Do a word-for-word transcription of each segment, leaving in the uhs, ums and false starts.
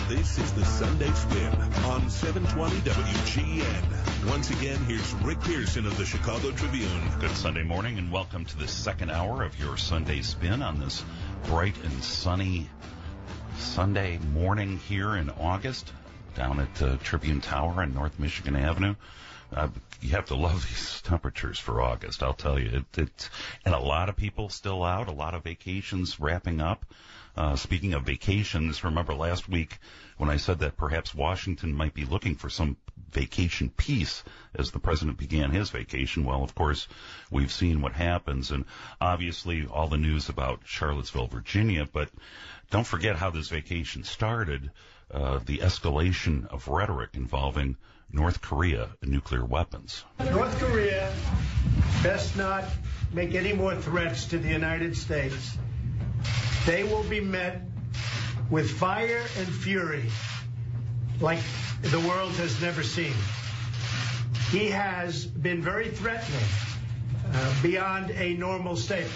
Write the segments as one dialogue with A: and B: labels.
A: This is the Sunday Spin on seven twenty W G N. Once again, here's Rick Pearson of the Chicago Tribune.
B: Good Sunday morning and welcome to the second hour of your Sunday Spin on this bright and sunny Sunday morning here in August down at uh, Tribune Tower on North Michigan Avenue. Uh, you have to love these temperatures for August, I'll tell you. It, it, and a lot of people still out, a lot of vacations wrapping up. Uh, speaking of vacations, remember last week when I said that perhaps Washington might be looking for some vacation peace as the president began his vacation. Well, of course, we've seen what happens, and obviously all the news about Charlottesville, Virginia, but don't forget how this vacation started, uh, the escalation of rhetoric involving North Korea and nuclear weapons.
C: North Korea best not make any more threats to the United States. They will be met with fire and fury like the world has never seen. He has been very threatening uh, beyond a normal statement.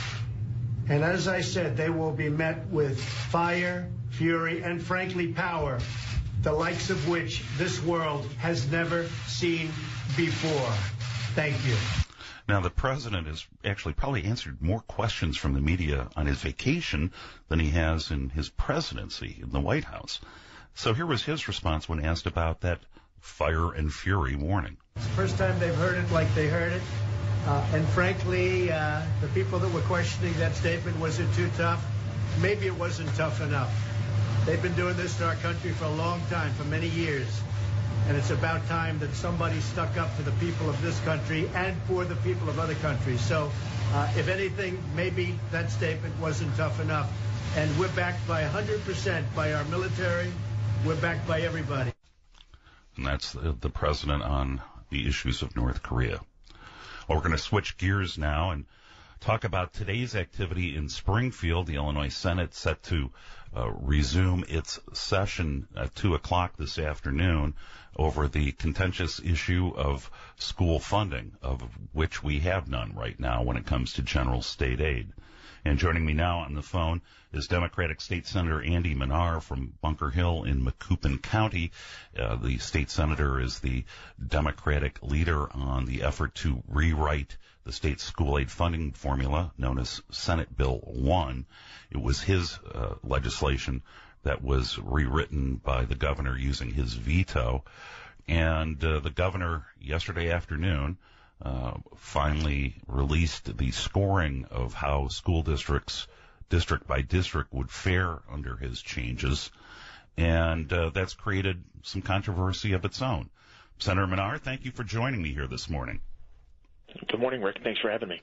C: And as I said, they will be met with fire, fury, and frankly power, the likes of which this world has never seen before. Thank you.
B: Now, the president has actually probably answered more questions from the media on his vacation than he has in his presidency in the White House. So here was his response when asked about that fire and fury warning.
C: It's the first time they've heard it like they heard it. Uh, and frankly, uh, the people that were questioning that statement, was it too tough? Maybe it wasn't tough enough. They've been doing this to our country for a long time, for many years. And it's about time that somebody stuck up to the people of this country and for the people of other countries. So, uh, if anything, maybe that statement wasn't tough enough. And we're backed by one hundred percent by our military. We're backed by everybody.
B: And that's the, the president on the issues of North Korea. Well, we're going to switch gears now and talk about today's activity in Springfield. The Illinois Senate set to uh, resume its session at two o'clock this afternoon over the contentious issue of school funding, of which we have none right now when it comes to general state aid. And joining me now on the phone is Democratic State Senator Andy Manar from Bunker Hill in Macoupin County. Uh, the state senator is the Democratic leader on the effort to rewrite the state school aid funding formula known as Senate Bill one. It was his uh, legislation that was rewritten by the governor using his veto. And uh, the governor yesterday afternoon uh, finally released the scoring of how school districts, district by district, would fare under his changes. And uh, that's created some controversy of its own. Senator Manar, thank you for joining me here this morning.
D: Good morning, Rick. Thanks for having me.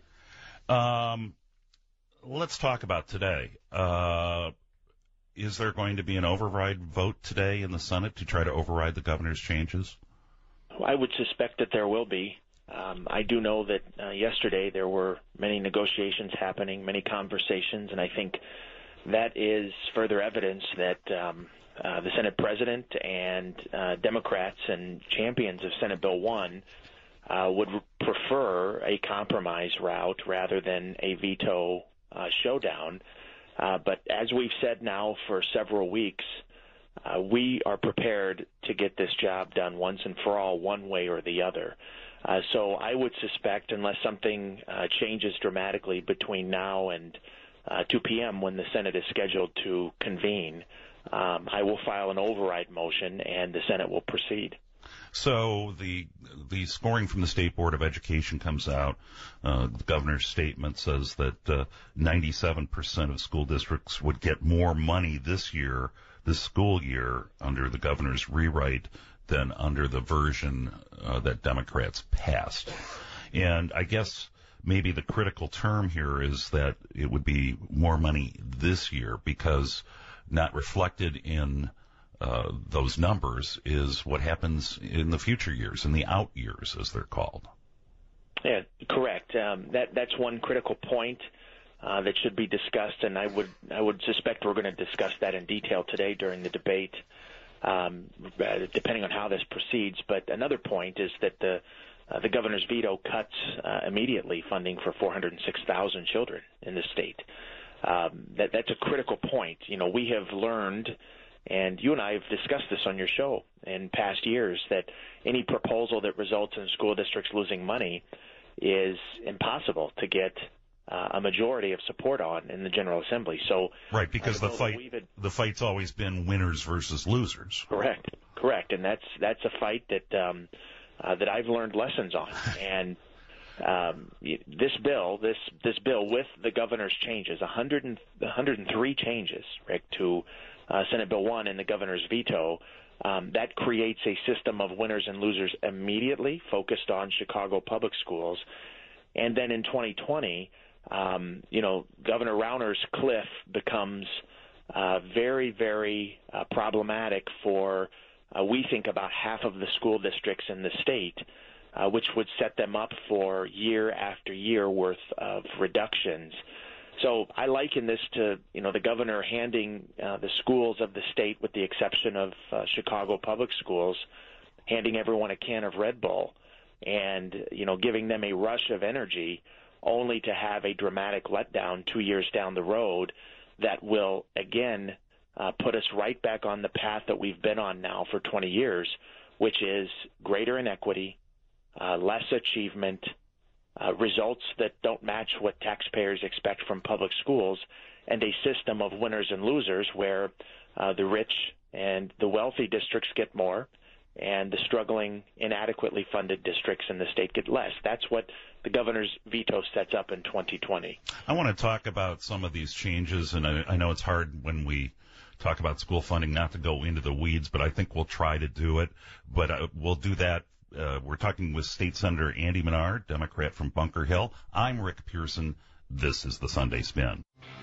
B: Um, let's talk about today. Uh, is there going to be an override vote today in the Senate to try to override the governor's changes?
D: I would suspect that there will be. Um, I do know that uh, yesterday there were many negotiations happening, many conversations, and I think that is further evidence that um, uh, the Senate president and uh, Democrats and champions of Senate Bill one uh, would prefer a compromise route rather than a veto uh, showdown. Uh, but as we've said now for several weeks, uh, we are prepared to get this job done once and for all, one way or the other. Uh, so I would suspect, unless something uh, changes dramatically between now and uh, two p.m. when the Senate is scheduled to convene, um, I will file an override motion and the Senate will proceed.
B: So the the scoring from the State Board of Education comes out. Uh, the governor's statement says that uh, ninety-seven percent of school districts would get more money this year, this school year, under the governor's rewrite than under the version uh, that Democrats passed. And I guess maybe the critical term here is that it would be more money this year, because not reflected in uh, those numbers is what happens in the future years, in the out years, as they're called.
D: Yeah, correct. Um, that that's one critical point uh, that should be discussed, and I would I would suspect we're going to discuss that in detail today during the debate, um, depending on how this proceeds. But another point is that the uh, the governor's veto cuts uh, immediately funding for four hundred six thousand children in the state. Um, that that's a critical point. You know, we have learned And you and I have discussed this on your show in past years, that any proposal that results in school districts losing money is impossible to get uh, a majority of support on in the General Assembly. So
B: right, because the fight
D: had,
B: the fight's always been winners versus losers.
D: Correct, correct, and that's that's a fight that um, uh, that I've learned lessons on. And um, this bill, this this bill with the governor's changes, one hundred and, one hundred three changes, Rick, to uh, Senate Bill one and the governor's veto. Um, that creates a system of winners and losers immediately, focused on Chicago public schools. And then in twenty twenty, um, you know, Governor Rauner's cliff becomes uh, very, very uh, problematic for, uh, we think, about half of the school districts in the state, uh, which would set them up for year after year worth of reductions. So I liken this to, you know, the governor handing uh, the schools of the state, with the exception of uh, Chicago public schools, handing everyone a can of Red Bull and, you know, giving them a rush of energy, only to have a dramatic letdown two years down the road that will, again, uh, put us right back on the path that we've been on now for twenty years, which is greater inequity, uh, less achievement, Uh, results that don't match what taxpayers expect from public schools, and a system of winners and losers where uh, the rich and the wealthy districts get more and the struggling, inadequately funded districts in the state get less. That's what the governor's veto sets up in twenty twenty.
B: I want to talk about some of these changes, and I, I know it's hard when we talk about school funding not to go into the weeds, but I think we'll try to do it. But uh, we'll do that. Uh, we're talking with State Senator Andy Menard, Democrat from Bunker Hill. I'm Rick Pearson. This is the Sunday Spin.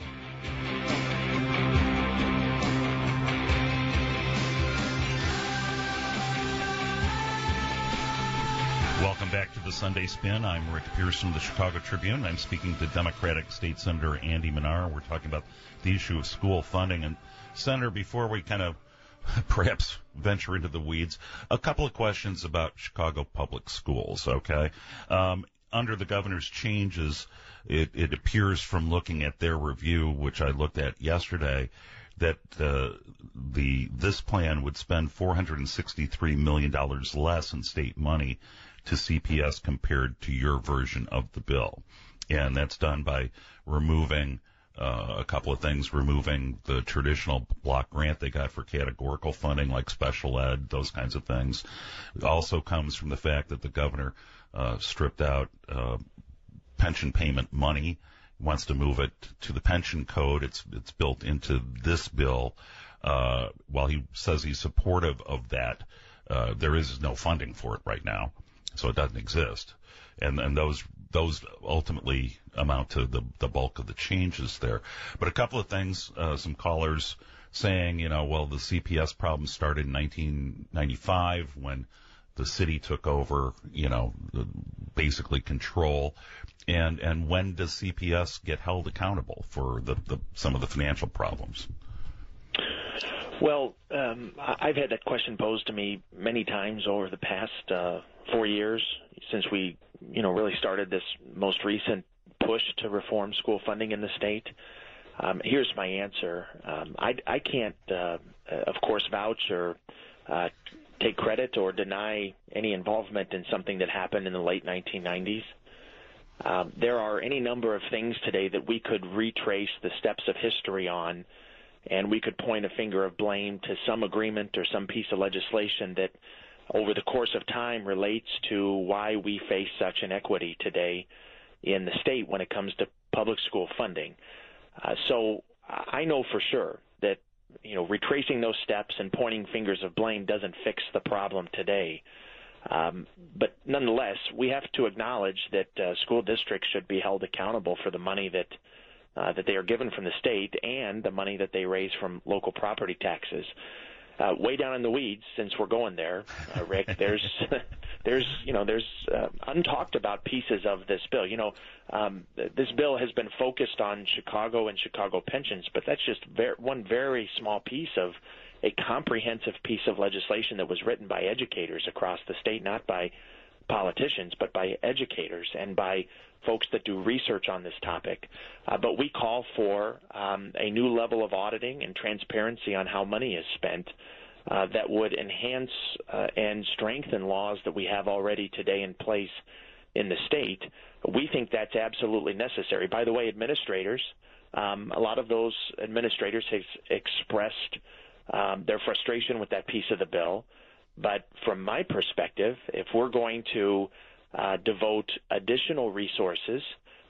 B: Welcome back to the Sunday Spin. I'm Rick Pearson of the Chicago Tribune. I'm speaking to Democratic State Senator Andy Menard. We're talking about the issue of school funding. And, Senator, before we kind of perhaps venture into the weeds, a couple of questions about Chicago public schools, okay? Um, under the governor's changes, it, it appears from looking at their review, which I looked at yesterday, that uh, the this plan would spend four hundred sixty-three million dollars less in state money to C P S compared to your version of the bill. And that's done by removing Uh, a couple of things, removing the traditional block grant they got for categorical funding like special ed, those kinds of things. It also comes from the fact that the governor uh, stripped out uh, pension payment money, wants to move it to the pension code. It's it's built into this bill. Uh, while he says he's supportive of that, uh, there is no funding for it right now, so it doesn't exist. And, and those those ultimately amount to the, the bulk of the changes there. But a couple of things, uh, some callers saying, you know, well, the C P S problem started in nineteen ninety-five when the city took over, you know, basically control. And and when does C P S get held accountable for the, the some of the financial problems?
D: Well, um, I've had that question posed to me many times over the past uh, four years since we, you know, really started this most recent push to reform school funding in the state. Um, here's my answer. Um, I, I can't, uh, of course, vouch or uh, take credit or deny any involvement in something that happened in the late nineteen nineties. Um, there are any number of things today that we could retrace the steps of history on, and we could point a finger of blame to some agreement or some piece of legislation that over the course of time relates to why we face such inequity today in the state when it comes to public school funding. Uh, so I know for sure that, you know, retracing those steps and pointing fingers of blame doesn't fix the problem today. Um, but nonetheless, we have to acknowledge that uh, school districts should be held accountable for the money that uh, that they are given from the state and the money that they raise from local property taxes. Uh, way down in the weeds, since we're going there, uh, Rick, there's, there's, you know, there's uh, untalked about pieces of this bill. You know, um, this bill has been focused on Chicago and Chicago pensions, but that's just ver- one very small piece of a comprehensive piece of legislation that was written by educators across the state, not by politicians, but by educators and by folks that do research on this topic. Uh, but we call for um, a new level of auditing and transparency on how money is spent uh, that would enhance uh, and strengthen laws that we have already today in place in the state. We think that's absolutely necessary. By the way, administrators, um, a lot of those administrators have expressed um, their frustration with that piece of the bill. But from my perspective, if we're going to uh, devote additional resources,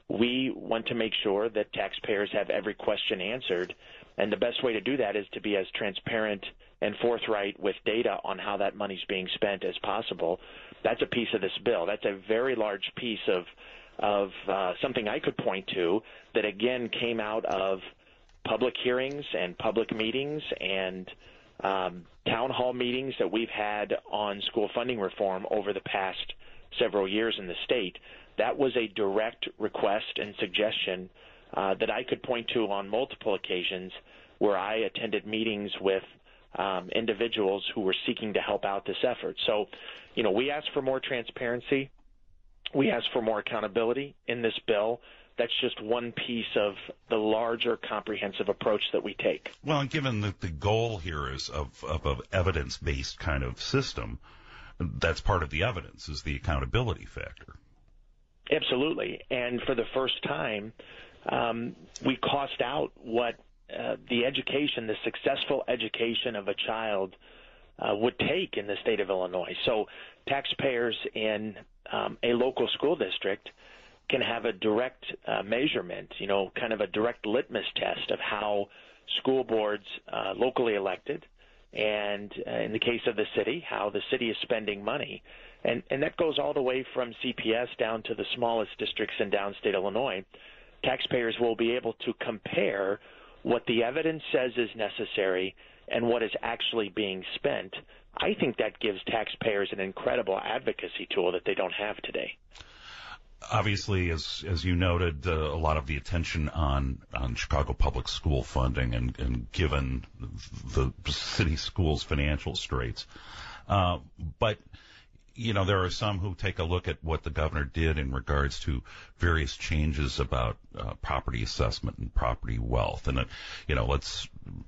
D: we want to make sure that taxpayers have every question answered. And the best way to do that is to be as transparent and forthright with data on how that money's being spent as possible. That's a piece of this bill. That's a very large piece of of uh, something I could point to that, again, came out of public hearings and public meetings and um, town hall meetings that we've had on school funding reform over the past several years in the state. That was a direct request and suggestion uh, that I could point to on multiple occasions where I attended meetings with um, individuals who were seeking to help out this effort. So, you know, we asked for more transparency. We asked for more accountability in this bill. That's just one piece of the larger comprehensive approach that we take.
B: Well, and given that the goal here is of, of an evidence-based kind of system, that's part of the evidence, is the accountability factor.
D: Absolutely. And for the first time, um, we cost out what uh, the education, the successful education of a child uh, would take in the state of Illinois. So taxpayers in um, a local school district can have a direct uh, measurement, you know, kind of a direct litmus test of how school boards uh, locally elected, and uh, in the case of the city, how the city is spending money. And, and that goes all the way from C P S down to the smallest districts in downstate Illinois. Taxpayers will be able to compare what the evidence says is necessary and what is actually being spent. I think that gives taxpayers an incredible advocacy tool that they don't have today.
B: Obviously, as as you noted, uh, a lot of the attention on, on Chicago public school funding and, and given the city schools' financial straits. Uh, but, you know, there are some who take a look at what the governor did in regards to various changes about uh, property assessment and property wealth. And, uh, you know, let's,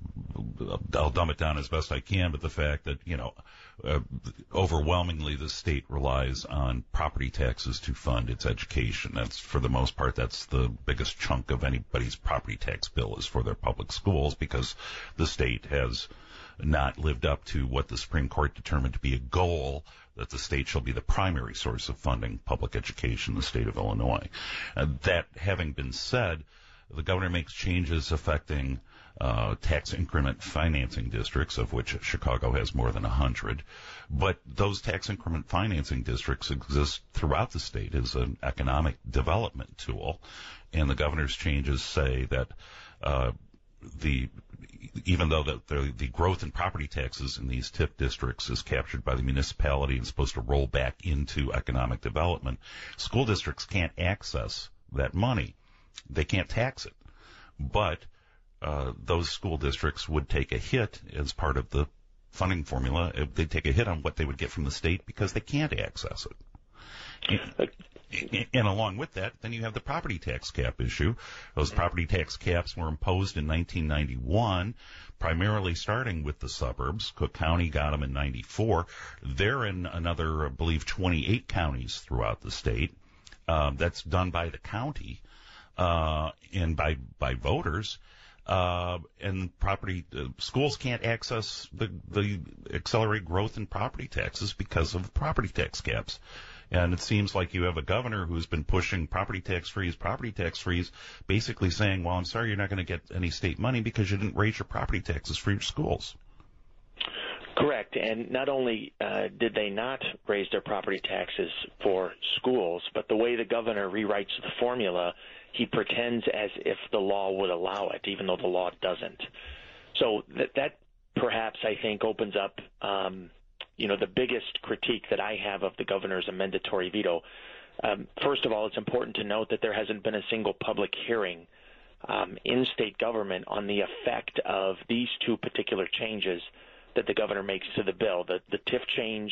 B: I'll dumb it down as best I can, but the fact that, you know, uh, overwhelmingly the state relies on property taxes to fund its education. That's, for the most part, that's the biggest chunk of anybody's property tax bill is for their public schools, because the state has not lived up to what the Supreme Court determined to be a goal, that the state shall be the primary source of funding public education in the state of Illinois. Uh, that having been said, the governor makes changes affecting uh, tax increment financing districts, of which Chicago has more than a hundred. But those tax increment financing districts exist throughout the state as an economic development tool. And the governor's changes say that uh, the even though the, the, the growth in property taxes in these TIF districts is captured by the municipality and is supposed to roll back into economic development, school districts can't access that money. They can't tax it. But uh, those school districts would take a hit as part of the funding formula. They'd take a hit on what they would get from the state because they can't access it. And, and along with that, then you have the property tax cap issue. Those property tax caps were imposed in nineteen ninety-one, primarily starting with the suburbs. Cook County got them in ninety-four. They're in another, I believe, twenty-eight counties throughout the state. Um, that's done by the county uh, and by by voters. Uh, and property uh, schools can't access the the accelerated growth in property taxes because of the property tax caps. And it seems like you have a governor who's been pushing property tax freeze, property tax freeze, basically saying, well, I'm sorry, you're not going to get any state money because you didn't raise your property taxes for your schools.
D: Correct. And not only uh, did they not raise their property taxes for schools, but the way the governor rewrites the formula, he pretends as if the law would allow it, even though the law doesn't. So that, that perhaps, I think, opens up um, you know, the biggest critique that I have of the governor's amendatory veto. Um, first of all, it's important to note that there hasn't been a single public hearing um, in state government on the effect of these two particular changes that the governor makes to the bill. The, the TIF change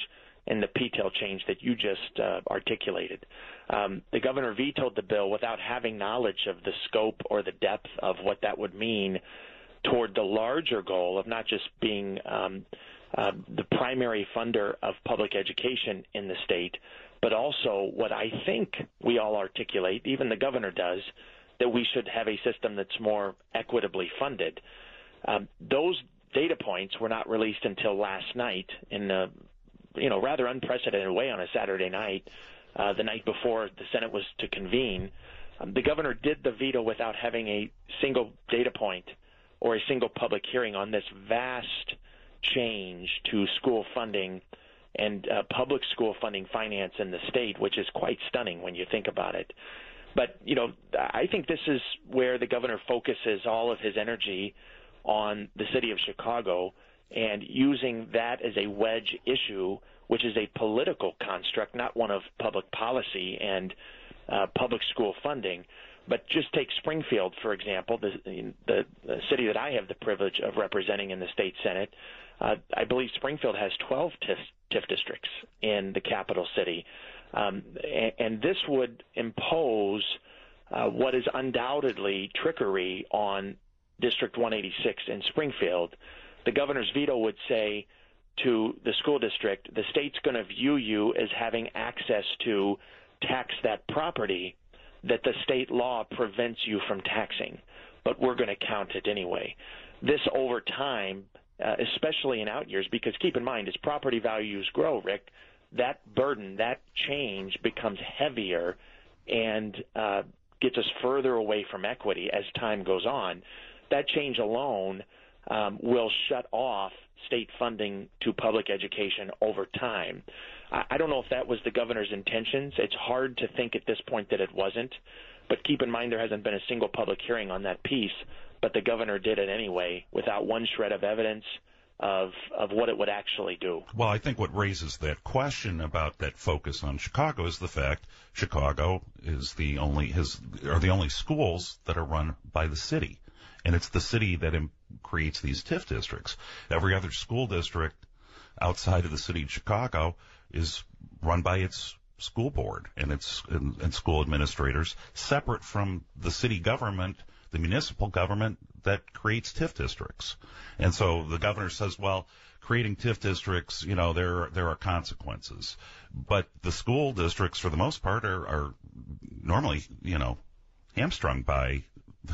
D: in the P T E L change that you just uh, articulated. Um, the governor vetoed the bill without having knowledge of the scope or the depth of what that would mean toward the larger goal of not just being um, uh, the primary funder of public education in the state, but also what I think we all articulate, even the governor does, that we should have a system that's more equitably funded. Um, those data points were not released until last night in a you know rather unprecedented way on a Saturday night, uh, the night before the Senate was to convene. Um, the governor did the veto without having a single data point or a single public hearing on this vast change to school funding and uh, public school funding finance in the state, which is quite stunning when you think about it. But, you know, I think this is where the governor focuses all of his energy on the city of Chicago and using that as a wedge issue, which is a political construct, not one of public policy and uh, public school funding. But just take Springfield, for example, the, the, the city that I have the privilege of representing in the state Senate. Uh, I believe Springfield has twelve T I F, T I F districts in the capital city. Um, and, and this would impose uh, what is undoubtedly trickery on District one eighty-six in Springfield. The governor's veto would say to the school district, the state's going to view you as having access to tax that property that the state law prevents you from taxing, but we're going to count it anyway. This over time, uh, especially in out years, because keep in mind, as property values grow, Rick, that burden, that change becomes heavier and uh, gets us further away from equity as time goes on. That change alone um, will shut off state funding to public education over time. I, I don't know if that was the governor's intentions. It's hard to think at this point that it wasn't. But keep in mind there hasn't been a single public hearing on that piece, but the governor did it anyway without one shred of evidence of of what it would actually do.
B: Well, I think what raises that question about that focus on Chicago is the fact Chicago is the only his are the only schools that are run by the city, and it's the city that im- creates these T I F districts. Every other school district outside of the city of Chicago is run by its school board and its and, and school administrators, separate from the city government, the municipal government that creates T I F districts. And so the governor says, well, creating T I F districts, you know, there there are consequences. But the school districts, for the most part, are, are normally, you know, hamstrung by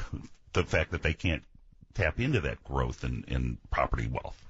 B: the fact that they can't tap into that growth in, in property wealth.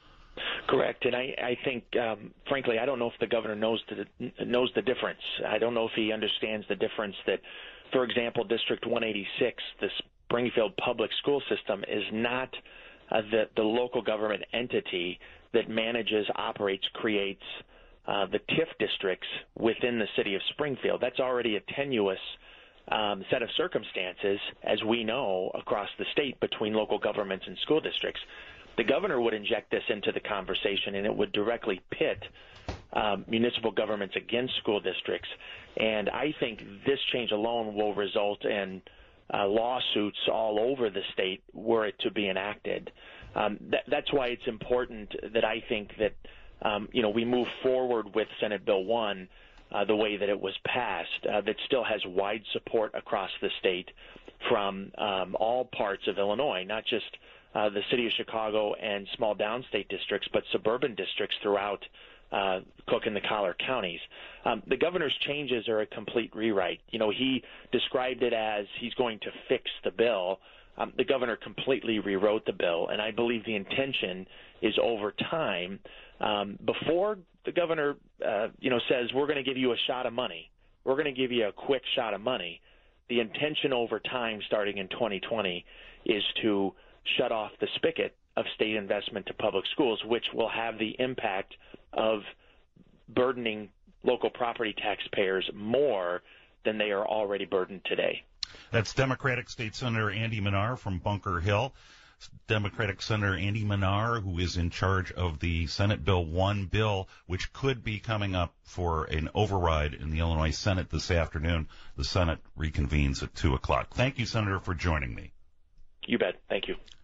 D: Correct, and I, I think, um, frankly, I don't know if the governor knows the knows the difference. I don't know if he understands the difference that, for example, District one eighty-six, the Springfield public school system, is not uh, the the local government entity that manages, operates, creates uh, the T I F districts within the city of Springfield. That's already a tenuous um, set of circumstances, as we know, across the state between local governments and school districts. The governor would inject this into the conversation, and it would directly pit um, municipal governments against school districts. And I think this change alone will result in uh, lawsuits all over the state were it to be enacted. Um, that, that's why it's important that I think that um, you know we move forward with Senate Bill one uh, the way that it was passed, uh, that still has wide support across the state from um, all parts of Illinois, not just Uh, the city of Chicago and small downstate districts, but suburban districts throughout uh, Cook and the Collar counties. Um, the governor's changes are a complete rewrite. You know, he described it as he's going to fix the bill. Um, the governor completely rewrote the bill, and I believe the intention is over time, um, before the governor, uh, you know, says we're going to give you a shot of money, we're going to give you a quick shot of money. The intention over time, starting in twenty twenty, is to shut off the spigot of state investment to public schools, which will have the impact of burdening local property taxpayers more than they are already burdened today.
B: That's Democratic State Senator Andy Manar from Bunker Hill. Democratic Senator Andy Manar, who is in charge of the Senate Bill one bill, which could be coming up for an override in the Illinois Senate this afternoon. The Senate reconvenes at two o'clock. Thank you, Senator, for joining me.
D: You bet. Thank you.